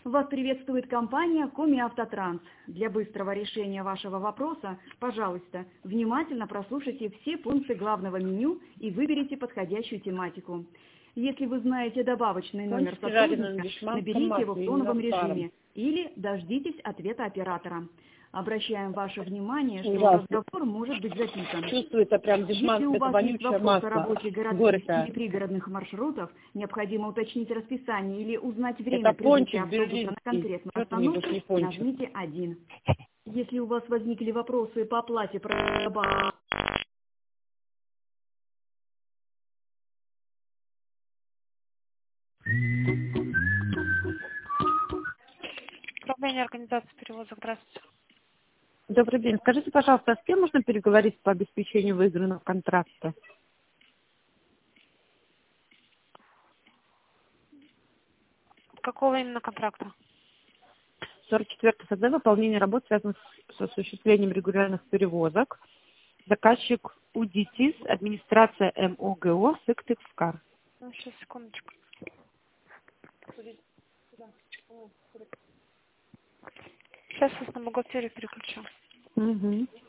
Вас приветствует компания Коми Автотранс. Для быстрого решения вашего вопроса, пожалуйста, внимательно прослушайте все пункты главного меню и выберите подходящую тематику. Если вы знаете добавочный номер сотрудника, наберите его в тоновом режиме или дождитесь ответа оператора. Обращаем ваше внимание, что разговор может быть записан. Чувствуется прям Если у вас есть вопрос о работе городских горькое. или пригородных маршрутов, необходимо уточнить расписание или узнать время Это прибытия пончик автобуса на конкретную Что ты мне остановку, не пончик? нажмите 1. Если у вас возникли вопросы по оплате Управление организации перевозок. Здравствуйте. Добрый день. Скажите, пожалуйста, с кем можно переговорить по обеспечению выигранного контракта? Какого именно контракта? 44 СД. Выполнение работ связано с осуществлением регулярных перевозок. Заказчик УДИТИС, администрация МОГО, Сыктывкар. Ну, сейчас, секундочку. Сейчас вас на бухгалтерию переключу. Угу.